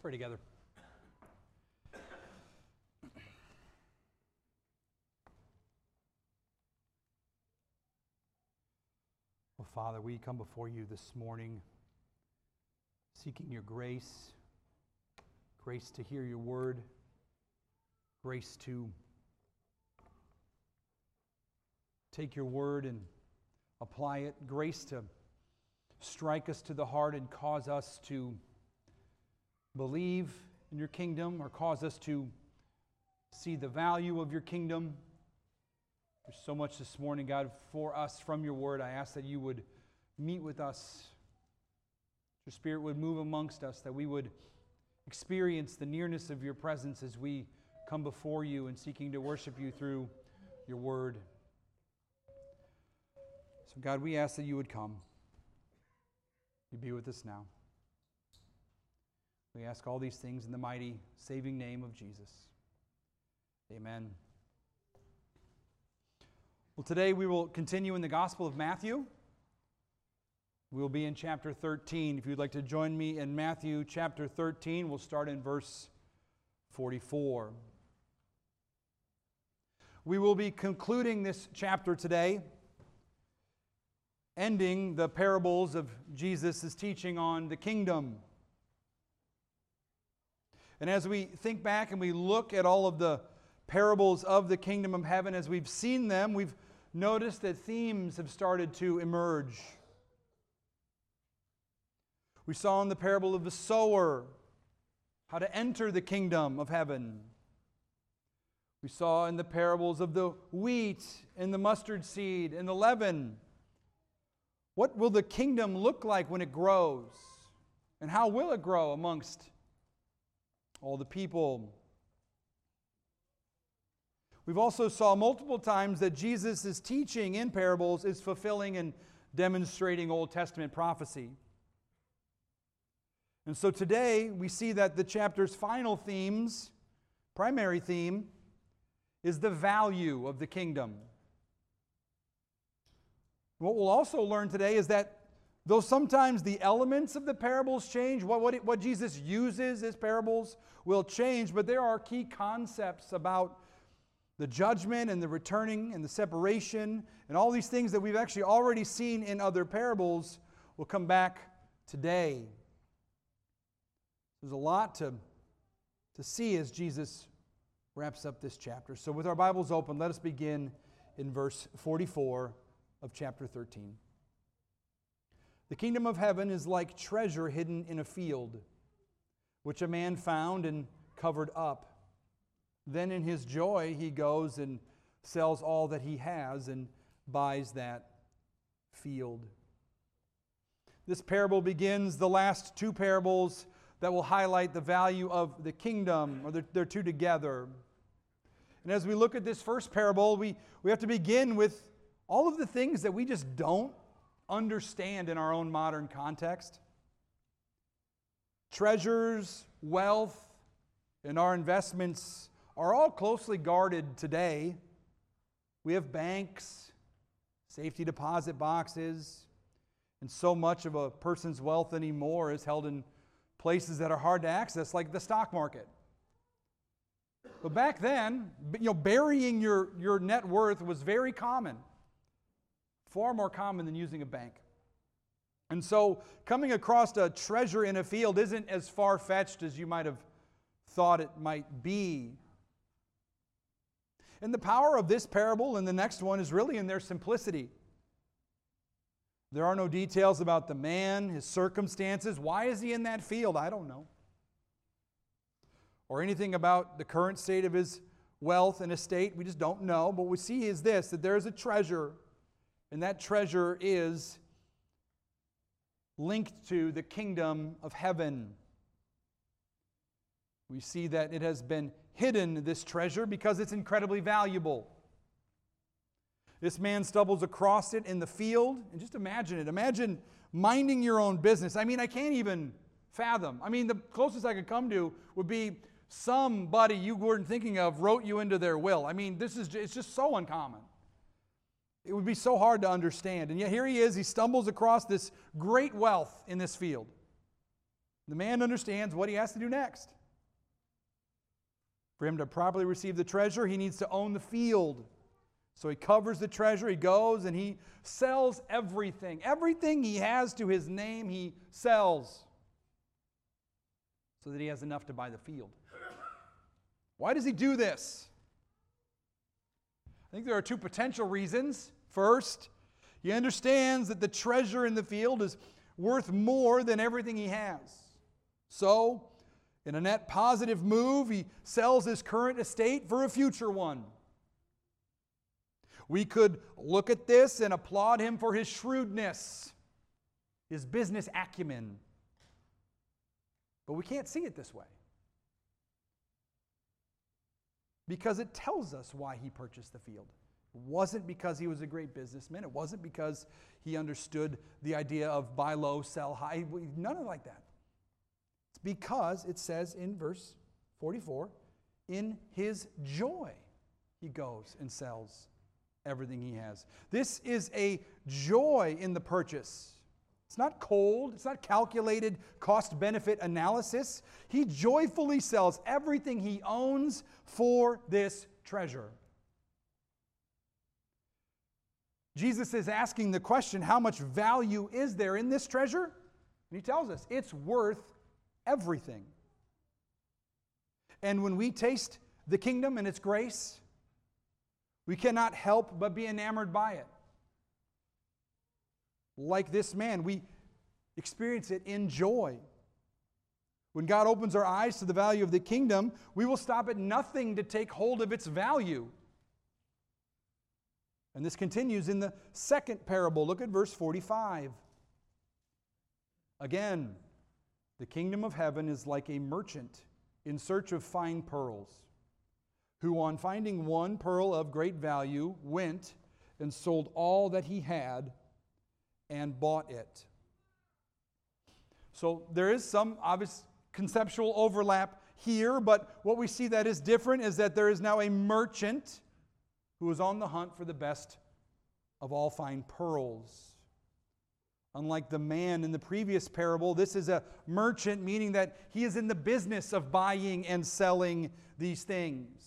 Pray together. Well, Father, we come before you this morning seeking your grace, grace to hear your word, grace to take your word and apply it, grace to strike us to the heart and cause us to believe in your kingdom, or cause us to see the value of your kingdom. There's so much this morning, God, for us from your word. I ask that you would meet with us. Your Spirit would move amongst us, that we would experience the nearness of your presence as we come before you and seeking to worship you through your word. So, God, we ask that you would come. You be with us now. We ask all these things in the mighty, saving name of Jesus. Amen. Well, today we will continue in the Gospel of Matthew. We will be in chapter 13. If you'd like to join me in Matthew chapter 13, we'll start in verse 44. We will be concluding this chapter today, ending the parables of Jesus' teaching on the kingdom. And as we think back and we look at all of the parables of the kingdom of heaven, as we've seen them, we've noticed that themes have started to emerge. We saw in the parable of the sower how to enter the kingdom of heaven. We saw in the parables of the wheat and the mustard seed and the leaven, what will the kingdom look like when it grows? And how will it grow amongst all the people? We've also saw multiple times that Jesus' teaching in parables is fulfilling and demonstrating Old Testament prophecy. And so today we see that the chapter's final themes, primary theme, is the value of the kingdom. What we'll also learn today is that though sometimes the elements of the parables change, what Jesus uses as parables will change, but there are key concepts about the judgment and the returning and the separation and all these things that we've actually already seen in other parables will come back today. There's a lot to see as Jesus wraps up this chapter. So with our Bibles open, let us begin in verse 44 of chapter 13. The kingdom of heaven is like treasure hidden in a field, which a man found and covered up. Then in his joy he goes and sells all that he has and buys that field. This parable begins the last two parables that will highlight the value of the kingdom, or they're two together. And as we look at this first parable, we have to begin with all of the things that we just don't understand in our own modern context. Treasures, wealth, and our investments are all closely guarded today. We have banks, safety deposit boxes, and so much of a person's wealth anymore is held in places that are hard to access, like the stock market. But back then, burying your net worth was very common. Far more common than using a bank. And so coming across a treasure in a field isn't as far-fetched as you might have thought it might be. And the power of this parable and the next one is really in their simplicity. There are no details about the man, his circumstances. Why is he in that field? I don't know. Or anything about the current state of his wealth and estate. We just don't know. But what we see is this, that there is a treasure, and that treasure is linked to the kingdom of heaven. We see that it has been hidden, this treasure, because it's incredibly valuable. This man stumbles across it in the field, and just imagine it. Imagine minding your own business. I can't even fathom. The closest I could come to would be somebody you weren't thinking of wrote you into their will. It's just so uncommon. It would be so hard to understand. And yet here he is, he stumbles across this great wealth in this field. The man understands what he has to do next. For him to properly receive the treasure, he needs to own the field. So he covers the treasure, he goes and he sells everything. Everything he has to his name, he sells so that he has enough to buy the field. Why does he do this? I think there are two potential reasons. First, he understands that the treasure in the field is worth more than everything he has. So, in a net positive move, he sells his current estate for a future one. We could look at this and applaud him for his shrewdness, his business acumen. But we can't see it this way. Because it tells us why he purchased the field. It wasn't because he was a great businessman. It wasn't because he understood the idea of buy low, sell high. None of it like that. It's because it says in verse 44, in his joy he goes and sells everything he has. This is a joy in the purchase. It's not cold. It's not calculated cost-benefit analysis. He joyfully sells everything he owns for this treasure. Jesus is asking the question, how much value is there in this treasure? And he tells us it's worth everything. And when we taste the kingdom and its grace, we cannot help but be enamored by it. Like this man, we experience it in joy. When God opens our eyes to the value of the kingdom, we will stop at nothing to take hold of its value. And this continues in the second parable. Look at verse 45. Again, the kingdom of heaven is like a merchant in search of fine pearls, who on finding one pearl of great value went and sold all that he had and bought it. So there is some obvious conceptual overlap here, but what we see that is different is that there is now a merchant who is on the hunt for the best of all fine pearls. Unlike the man in the previous parable, this is a merchant, meaning that he is in the business of buying and selling these things.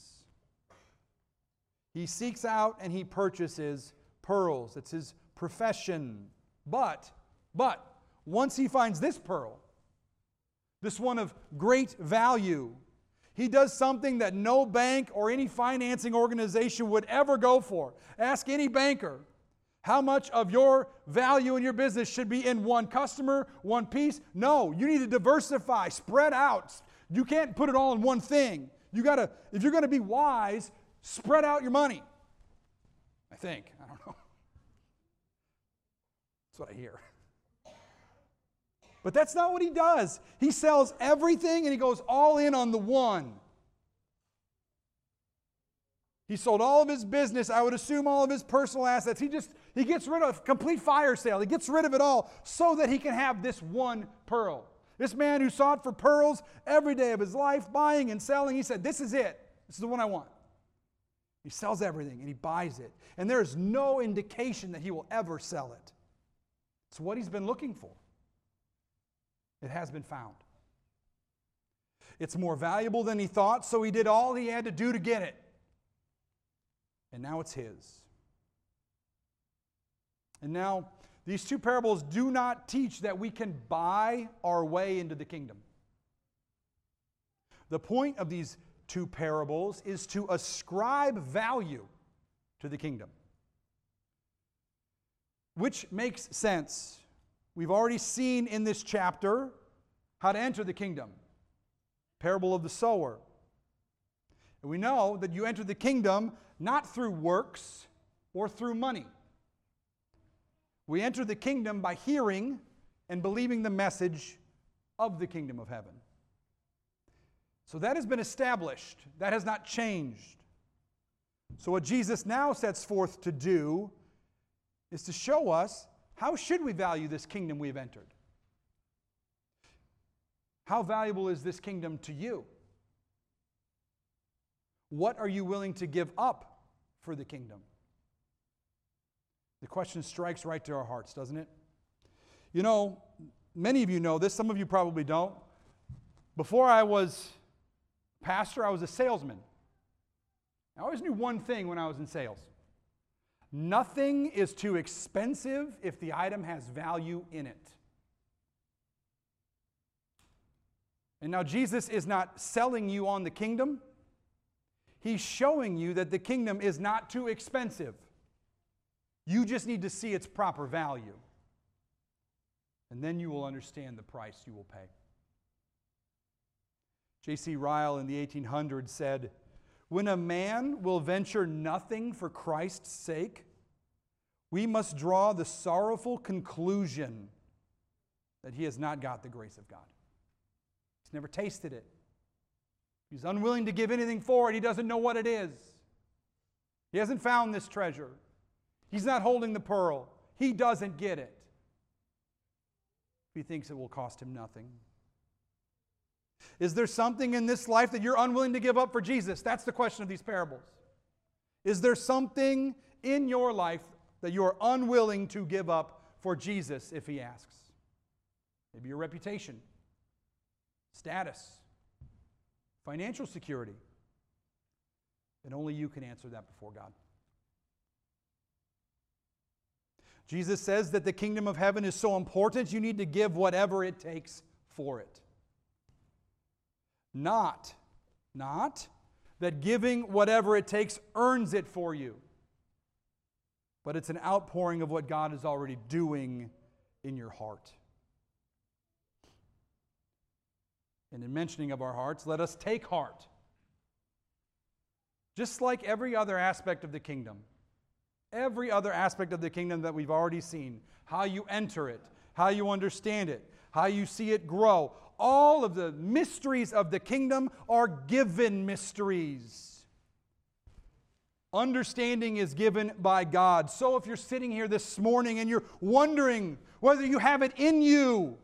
He seeks out and he purchases pearls. It's his profession. But, once he finds this pearl, this one of great value, he does something that no bank or any financing organization would ever go for. Ask any banker how much of your value in your business should be in one customer, one piece. No, you need to diversify, spread out. You can't put it all in one thing. If you're going to be wise, spread out your money. I think. I don't know. That's what I hear. But that's not what he does. He sells everything and he goes all in on the one. He sold all of his business, I would assume all of his personal assets. He gets rid of complete fire sale. He gets rid of it all so that he can have this one pearl. This man who sought for pearls every day of his life, buying and selling, he said, this is it. This is the one I want. He sells everything and he buys it. And there is no indication that he will ever sell it. It's what he's been looking for. It has been found. It's more valuable than he thought, so he did all he had to do to get it. And now it's his. And now, these two parables do not teach that we can buy our way into the kingdom. The point of these two parables is to ascribe value to the kingdom, which makes sense. We've already seen in this chapter how to enter the kingdom. Parable of the sower. And we know that you enter the kingdom not through works or through money. We enter the kingdom by hearing and believing the message of the kingdom of heaven. So that has been established. That has not changed. So what Jesus now sets forth to do is to show us how should we value this kingdom we've entered. How valuable is this kingdom to you? What are you willing to give up for the kingdom? The question strikes right to our hearts, doesn't it? You know, many of you know this, some of you probably don't. Before I was pastor, I was a salesman. I always knew one thing when I was in sales. Nothing is too expensive if the item has value in it. And now Jesus is not selling you on the kingdom. He's showing you that the kingdom is not too expensive. You just need to see its proper value. And then you will understand the price you will pay. J.C. Ryle in the 1800s said, "When a man will venture nothing for Christ's sake, we must draw the sorrowful conclusion that he has not got the grace of God. He's never tasted it. He's unwilling to give anything for it. He doesn't know what it is. He hasn't found this treasure. He's not holding the pearl. He doesn't get it. He thinks it will cost him nothing." Is there something in this life that you're unwilling to give up for Jesus? That's the question of these parables. Is there something in your life that you are unwilling to give up for Jesus if He asks? Maybe your reputation, status, financial security. And only you can answer that before God. Jesus says that the kingdom of heaven is so important you need to give whatever it takes for it. Not that giving whatever it takes earns it for you, but it's an outpouring of what God is already doing in your heart. And in mentioning of our hearts, let us take heart. Just like every other aspect of the kingdom, every other aspect of the kingdom that we've already seen, how you enter it, how you understand it, how you see it grow, all of the mysteries of the kingdom are given mysteries. Understanding is given by God. So if you're sitting here this morning and you're wondering whether you have it in you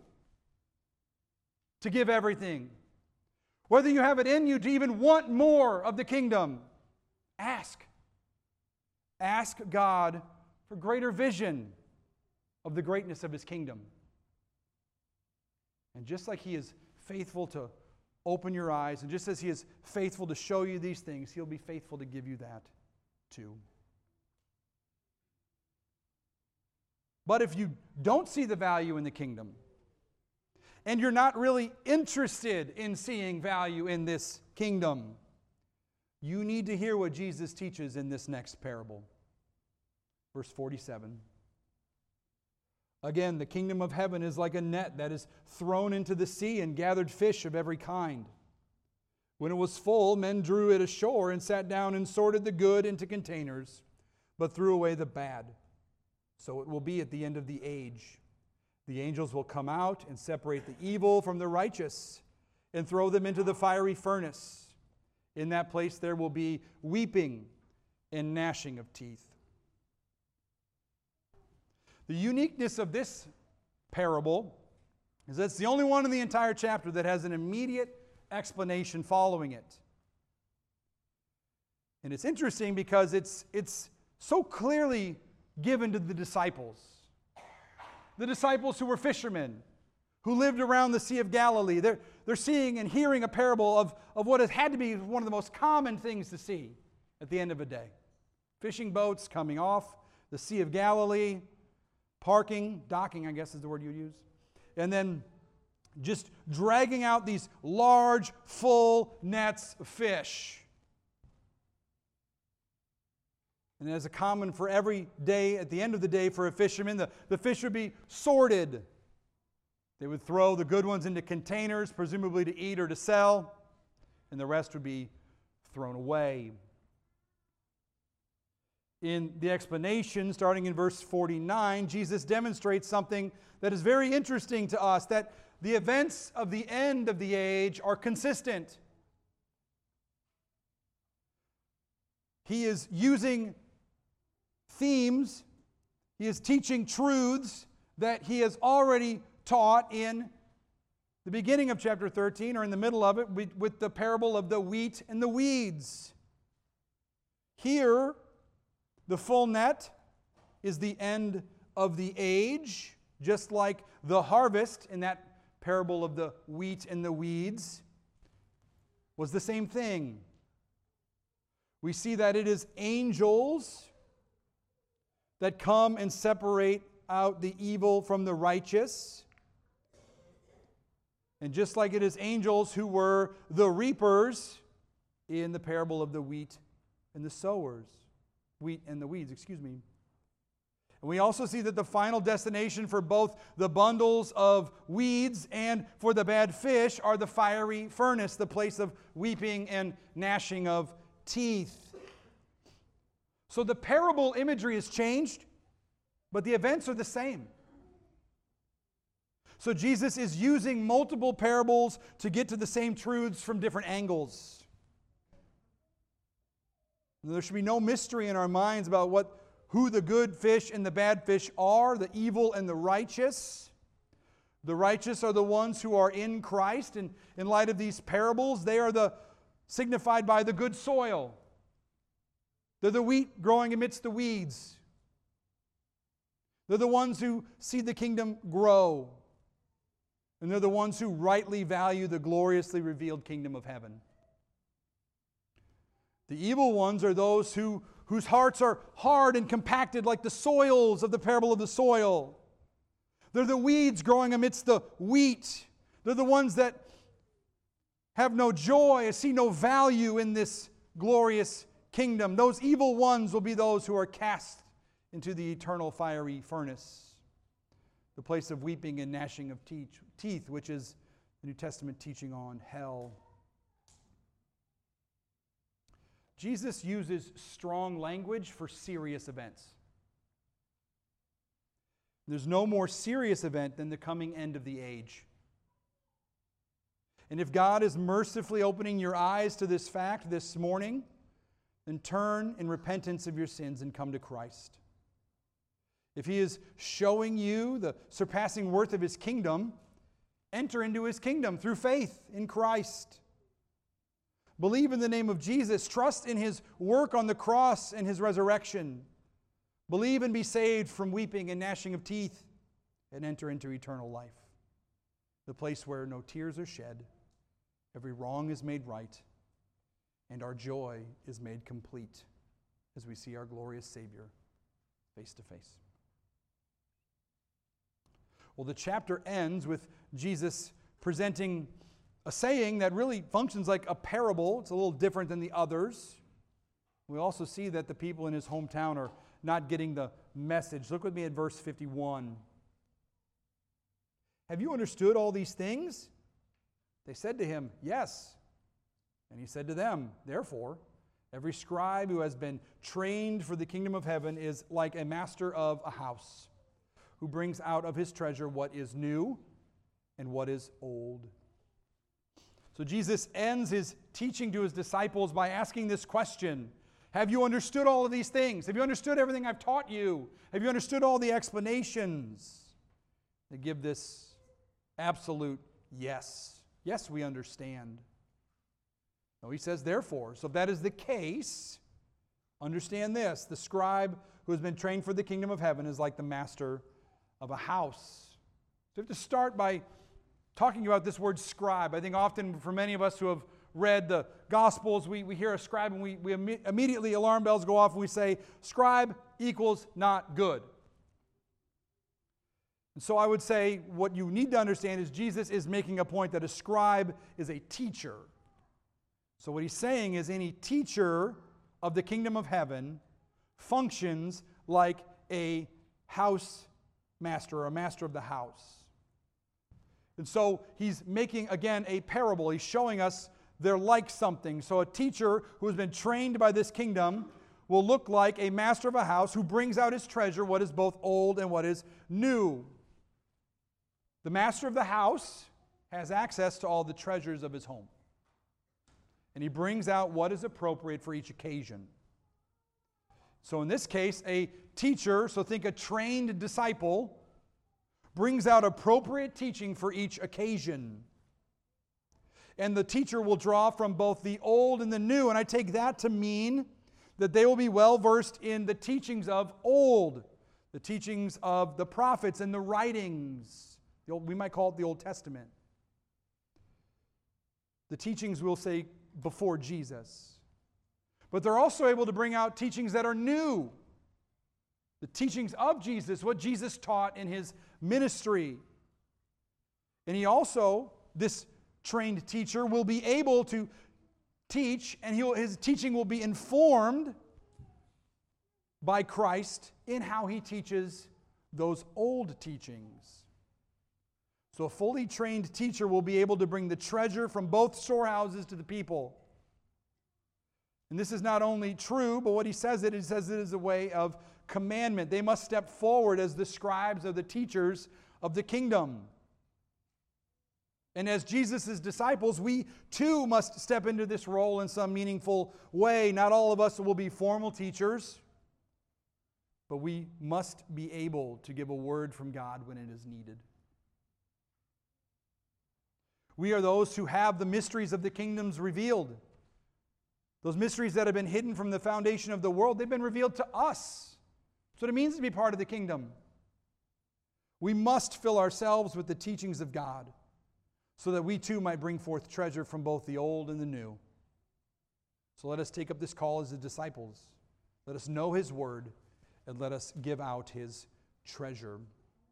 to give everything, whether you have it in you to even want more of the kingdom, ask. Ask God for greater vision of the greatness of His kingdom. And just like He is faithful to open your eyes, and just as He is faithful to show you these things, He'll be faithful to give you that too. But if you don't see the value in the kingdom, and you're not really interested in seeing value in this kingdom, you need to hear what Jesus teaches in this next parable. Verse 47. Again, the kingdom of heaven is like a net that is thrown into the sea and gathered fish of every kind. When it was full, men drew it ashore and sat down and sorted the good into containers, but threw away the bad. So it will be at the end of the age. The angels will come out and separate the evil from the righteous and throw them into the fiery furnace. In that place there will be weeping and gnashing of teeth. The uniqueness of this parable is that it's the only one in the entire chapter that has an immediate explanation following it. And it's interesting because it's so clearly given to the disciples. The disciples who were fishermen, who lived around the Sea of Galilee. They're seeing and hearing a parable of what has had to be one of the most common things to see at the end of a day. Fishing boats coming off the Sea of Galilee, docking, I guess is the word you'd use, and then just dragging out these large, full nets of fish. And as a common for every day, at the end of the day for a fisherman, the fish would be sorted. They would throw the good ones into containers, presumably to eat or to sell, and the rest would be thrown away. In the explanation, starting in verse 49, Jesus demonstrates something that is very interesting to us, that the events of the end of the age are consistent. He is using themes, he is teaching truths that he has already taught in the beginning of chapter 13, or in the middle of it, with the parable of the wheat and the weeds. Here, the full net is the end of the age, just like the harvest in that parable of the wheat and the weeds was the same thing. We see that it is angels that come and separate out the evil from the righteous. And just like it is angels who were the reapers in the parable of the wheat and the sowers. Wheat and the weeds, excuse me. And we also see that the final destination for both the bundles of weeds and for the bad fish are the fiery furnace, the place of weeping and gnashing of teeth. So the parable imagery has changed, but the events are the same. So Jesus is using multiple parables to get to the same truths from different angles. There should be no mystery in our minds about who the good fish and the bad fish are, the evil and the righteous. The righteous are the ones who are in Christ, and in light of these parables, they are signified by the good soil. They're the wheat growing amidst the weeds. They're the ones who see the kingdom grow. And they're the ones who rightly value the gloriously revealed kingdom of heaven. The evil ones are those whose hearts are hard and compacted like the soils of the parable of the soil. They're the weeds growing amidst the wheat. They're the ones that have no joy, see no value in this glorious kingdom. Those evil ones will be those who are cast into the eternal fiery furnace, the place of weeping and gnashing of teeth, which is the New Testament teaching on hell. Jesus uses strong language for serious events. There's no more serious event than the coming end of the age. And if God is mercifully opening your eyes to this fact this morning, then turn in repentance of your sins and come to Christ. If He is showing you the surpassing worth of His kingdom, enter into His kingdom through faith in Christ. Believe in the name of Jesus. Trust in His work on the cross and His resurrection. Believe and be saved from weeping and gnashing of teeth, and enter into eternal life, the place where no tears are shed, every wrong is made right, and our joy is made complete as we see our glorious Savior face to face. Well, the chapter ends with Jesus presenting a saying that really functions like a parable. It's a little different than the others. We also see that the people in His hometown are not getting the message. Look with me at verse 51. Have you understood all these things? They said to Him, yes. And He said to them, therefore, every scribe who has been trained for the kingdom of heaven is like a master of a house, who brings out of his treasure what is new and what is old. So Jesus ends His teaching to His disciples by asking this question: have you understood all of these things? Have you understood everything I've taught you? Have you understood all the explanations? They give this absolute yes. Yes, we understand. No, He says, therefore. So if that is the case, understand this: the scribe who has been trained for the kingdom of heaven is like the master of a house. So we have to start by talking about this word scribe. I think often for many of us who have read the Gospels, we hear a scribe and we immediately alarm bells go off and we say, scribe equals not good. And so I would say what you need to understand is Jesus is making a point that a scribe is a teacher. So what He's saying is any teacher of the kingdom of heaven functions like a house master, or a master of the house. And so He's making, again, a parable. He's showing us they're like something. So a teacher who has been trained by this kingdom will look like a master of a house who brings out his treasure, what is both old and what is new. The master of the house has access to all the treasures of his home. And he brings out what is appropriate for each occasion. So in this case, a teacher, so think a trained disciple, brings out appropriate teaching for each occasion. And the teacher will draw from both the old and the new. And I take that to mean that they will be well versed in the teachings of old, the teachings of the prophets and the writings, We might call it the Old Testament. The teachings, we'll say, before Jesus. But they're also able to bring out teachings that are new. The teachings of Jesus, what Jesus taught in his ministry. And he also, this trained teacher, will be able to teach, and his teaching will be informed by Christ in how he teaches those old teachings. So a fully trained teacher will be able to bring the treasure from both storehouses to the people. And this is not only true, but what he says it is a way of commandment. They must step forward as the scribes or the teachers of the kingdom. And as Jesus' disciples, we too must step into this role in some meaningful way. Not all of us will be formal teachers, but we must be able to give a word from God when it is needed. We are those who have the mysteries of the kingdoms revealed. Those mysteries that have been hidden from the foundation of the world, they've been revealed to us. That's what it means to be part of the kingdom. We must fill ourselves with the teachings of God so that we too might bring forth treasure from both the old and the new. So let us take up this call as the disciples. Let us know his word and let us give out his treasure.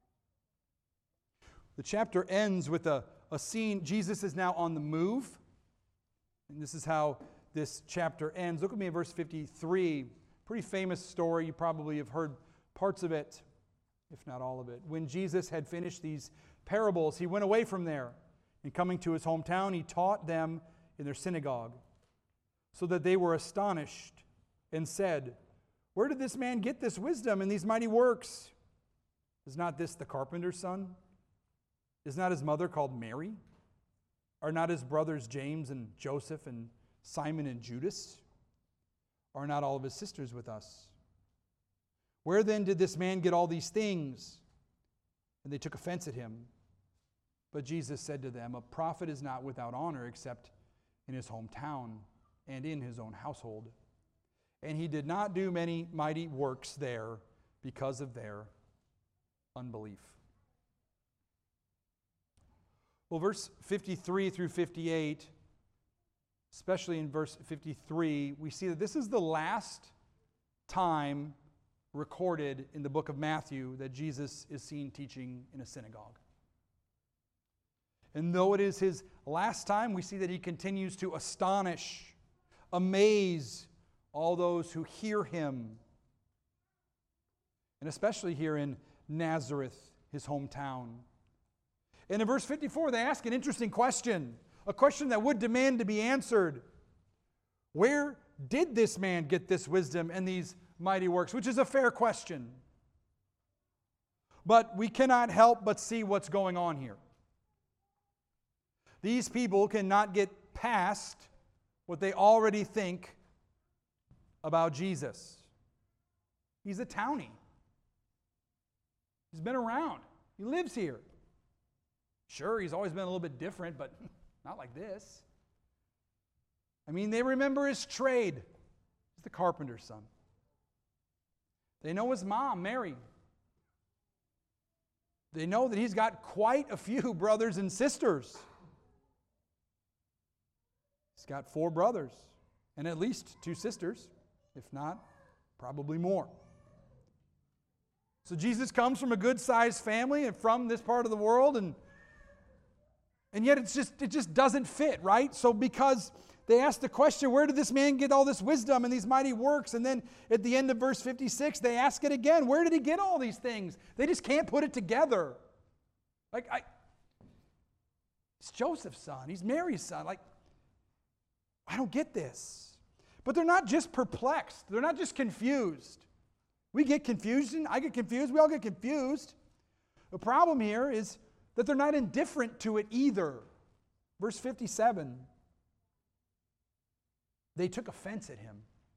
The chapter ends with a scene. Jesus is now on the move. And this is how this chapter ends. Look at me in verse 53. Pretty famous story. You probably have heard parts of it, if not all of it. When Jesus had finished these parables, he went away from there. And coming to his hometown, he taught them in their synagogue, so that they were astonished and said, "Where did this man get this wisdom and these mighty works? Is not this the carpenter's son? Is not his mother called Mary? Are not his brothers James and Joseph and Simon and Judas? Are not all of his sisters with us? Where then did this man get all these things?" And they took offense at him. But Jesus said to them, "A prophet is not without honor except in his hometown and in his own household." And he did not do many mighty works there because of their unbelief. Well, verse 53 through 58, especially in verse 53, we see that this is the last time recorded in the book of Matthew that Jesus is seen teaching in a synagogue. And though it is his last time, we see that he continues to astonish, amaze all those who hear him. And especially here in Nazareth, his hometown. And in verse 54, they ask an interesting question, a question that would demand to be answered. Where did this man get this wisdom and these mighty works? Which is a fair question. But we cannot help but see what's going on here. These people cannot get past what they already think about Jesus. He's a townie. He's been around. He lives here. Sure, he's always been a little bit different, but not like this. I mean, they remember his trade. He's the carpenter's son. They know his mom, Mary. They know that he's got quite a few brothers and sisters. He's got 4 brothers and at least 2 sisters, if not, probably more. So Jesus comes from a good-sized family and from this part of the world, and yet it just doesn't fit, right? So because they ask the question, where did this man get all this wisdom and these mighty works? And then at the end of verse 56, they ask it again. Where did he get all these things? They just can't put it together. It's Joseph's son. He's Mary's son. I don't get this. But they're not just perplexed. They're not just confused. We get confusion. I get confused. We all get confused. The problem here is that they're not indifferent to it either. Verse 57, they took offense at him.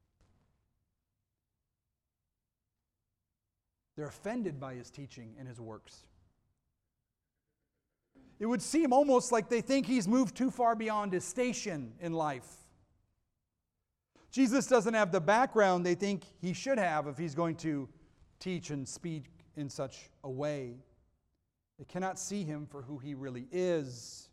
They're offended by his teaching and his works. It would seem almost like they think he's moved too far beyond his station in life. Jesus doesn't have the background they think he should have if he's going to teach and speak in such a way. They cannot see him for who he really is.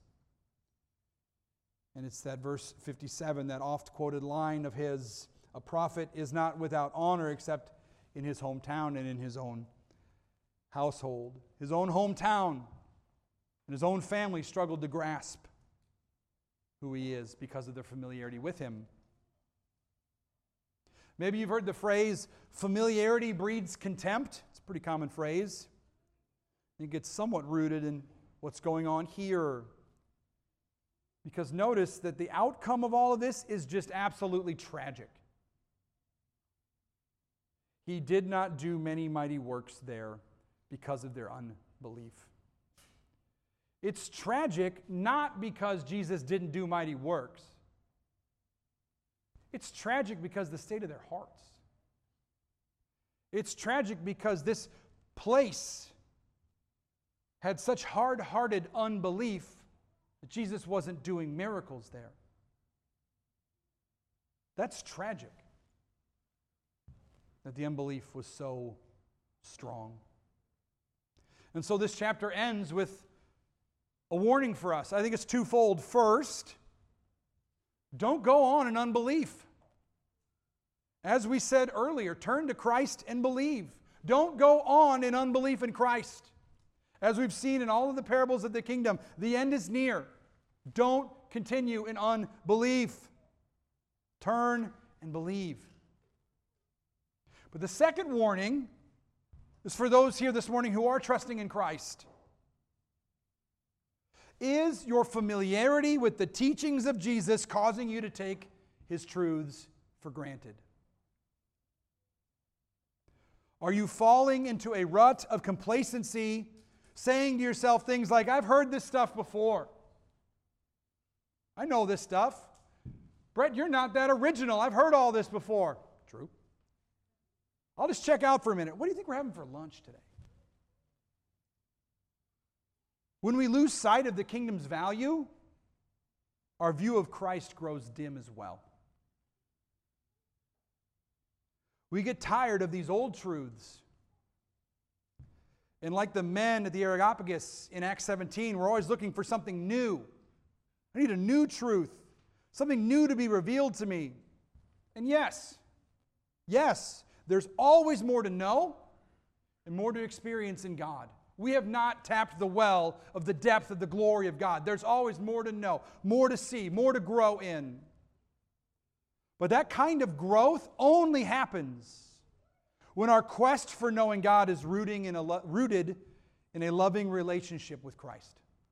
And it's that verse 57, that oft-quoted line of his, a prophet is not without honor except in his hometown and in his own household. His own hometown and his own family struggled to grasp who he is because of their familiarity with him. Maybe you've heard the phrase, familiarity breeds contempt. It's a pretty common phrase. I think it's somewhat rooted in what's going on here. Because notice that the outcome of all of this is just absolutely tragic. He did not do many mighty works there because of their unbelief. It's tragic not because Jesus didn't do mighty works. It's tragic because the state of their hearts. It's tragic because this place had such hard-hearted unbelief that Jesus wasn't doing miracles there. That's tragic, that the unbelief was so strong. And so this chapter ends with a warning for us. I think it's twofold. First, don't go on in unbelief. As we said earlier, turn to Christ and believe. Don't go on in unbelief in Christ. As we've seen in all of the parables of the kingdom, the end is near. Don't continue in unbelief. Turn and believe. But the second warning is for those here this morning who are trusting in Christ. Is your familiarity with the teachings of Jesus causing you to take his truths for granted? Are you falling into a rut of complacency, saying to yourself things like, I've heard this stuff before. I know this stuff. Brett, you're not that original. I've heard all this before. True. I'll just check out for a minute. What do you think we're having for lunch today? When we lose sight of the kingdom's value, our view of Christ grows dim as well. We get tired of these old truths. And like the men at the Areopagus in Acts 17, we're always looking for something new. I need a new truth, something new to be revealed to me. And yes, there's always more to know and more to experience in God. We have not tapped the well of the depth of the glory of God. There's always more to know, more to see, more to grow in. But that kind of growth only happens when our quest for knowing God is rooted in a loving relationship with Christ.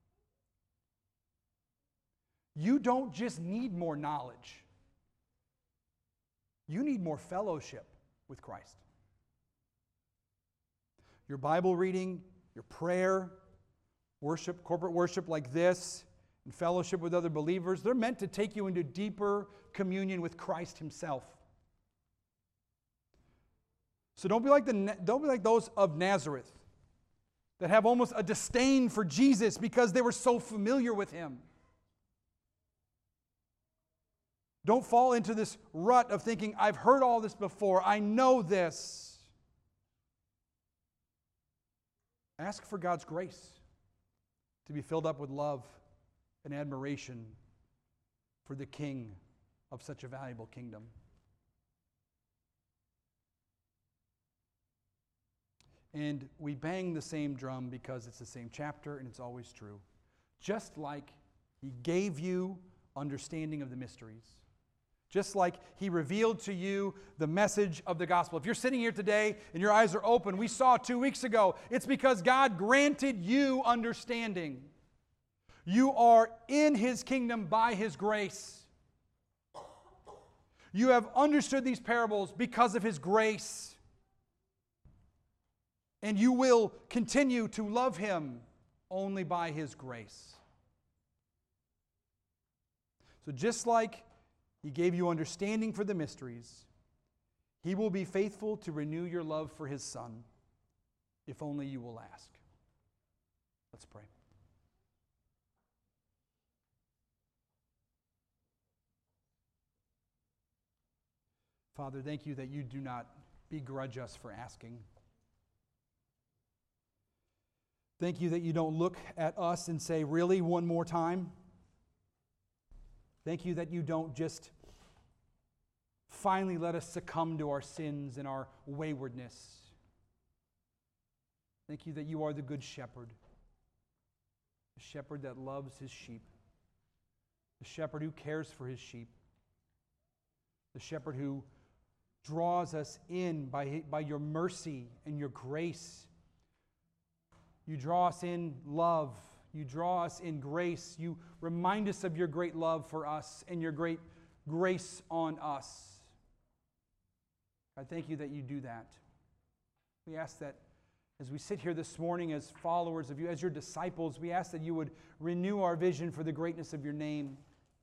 You don't just need more knowledge. You need more fellowship with Christ. Your Bible reading, your prayer, worship, corporate worship like this, and fellowship with other believers, they're meant to take you into deeper communion with Christ himself. So don't be like those of Nazareth that have almost a disdain for Jesus because they were so familiar with him. Don't fall into this rut of thinking, I've heard all this before, I know this. Ask for God's grace to be filled up with love and admiration for the King of such a valuable kingdom. And we bang the same drum because it's the same chapter and it's always true. Just like he gave you understanding of the mysteries. Just like he revealed to you the message of the gospel. If you're sitting here today and your eyes are open, we saw 2 weeks ago, it's because God granted you understanding. You are in his kingdom by his grace. You have understood these parables because of his grace. And you will continue to love him only by his grace. So just like he gave you understanding for the mysteries, he will be faithful to renew your love for his Son, if only you will ask. Let's pray. Father, thank you that you do not begrudge us for asking. Thank you that you don't look at us and say, really, one more time? Thank you that you don't just finally let us succumb to our sins and our waywardness. Thank you that you are the good shepherd, the shepherd that loves his sheep, the shepherd who cares for his sheep, the shepherd who draws us in by your mercy and your grace. You draw us in love. You draw us in grace. You remind us of your great love for us and your great grace on us. I thank you that you do that. We ask that as we sit here this morning as followers of you, as your disciples, we ask that you would renew our vision for the greatness of your name,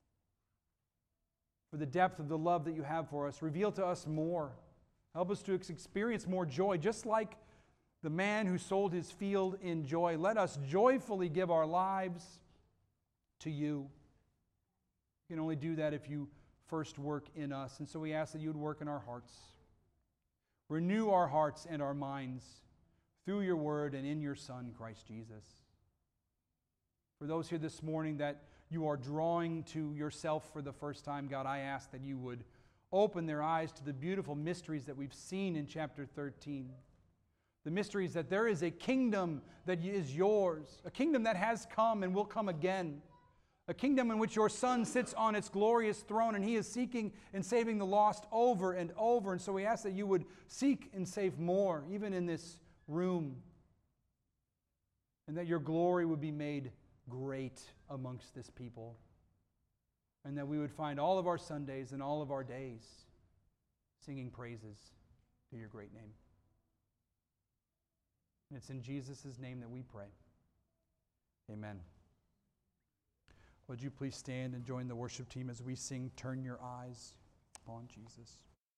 for the depth of the love that you have for us. Reveal to us more. Help us to experience more joy, just like the man who sold his field in joy. Let us joyfully give our lives to you. You can only do that if you first work in us. And so we ask that you would work in our hearts. Renew our hearts and our minds through your word and in your Son, Christ Jesus. For those here this morning that you are drawing to yourself for the first time, God, I ask that you would open their eyes to the beautiful mysteries that we've seen in chapter 13. The mysteries that there is a kingdom that is yours, a kingdom that has come and will come again, a kingdom in which your Son sits on its glorious throne and he is seeking and saving the lost over and over. And so we ask that you would seek and save more, even in this room, and that your glory would be made great amongst this people, and that we would find all of our Sundays and all of our days singing praises to your great name. And it's in Jesus' name that we pray. Amen. Would you please stand and join the worship team as we sing Turn Your Eyes on Jesus.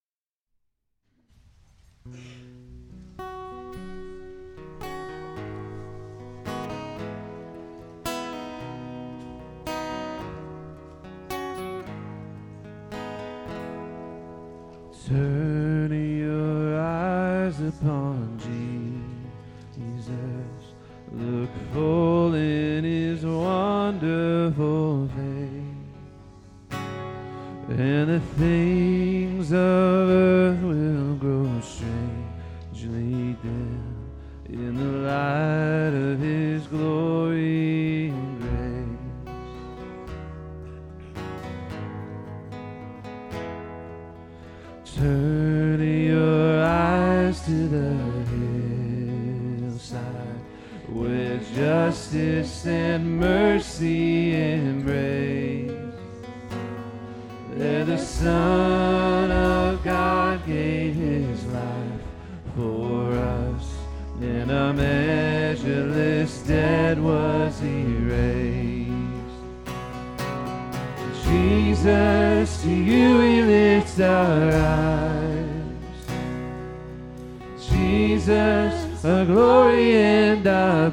Turn your eyes upon Jesus. Look full in his wonderful face, and the things of earth will grow strangely dim in the light of his glory and grace. Turn your eyes to the hillside, where justice and mercy embrace. There the Son of God gave his life for us, and our measureless debt was erased. Jesus, to you we lift our eyes. Jesus, our glory and our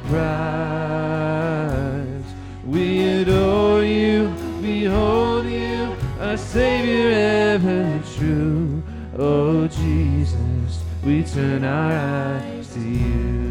prize. We adore you, behold you, our Savior ever true. Oh Jesus, we turn our eyes to you.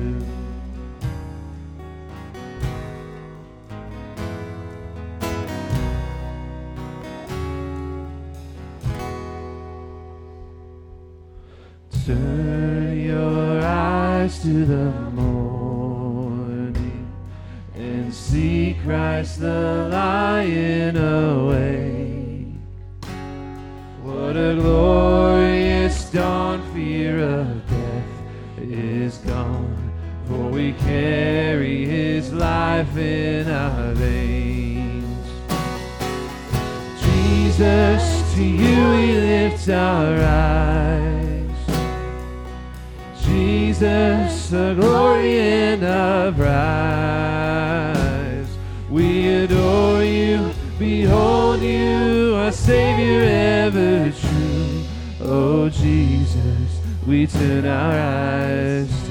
Turn your eyes to the morning and see Christ the Lion awake. What a glorious dawn, fear of death is gone, for we carry his life in our veins. Jesus, to you we lift our eyes. Jesus, the glory and our prize. We adore you, behold you, our Savior ever true. Oh Jesus, we turn our eyes to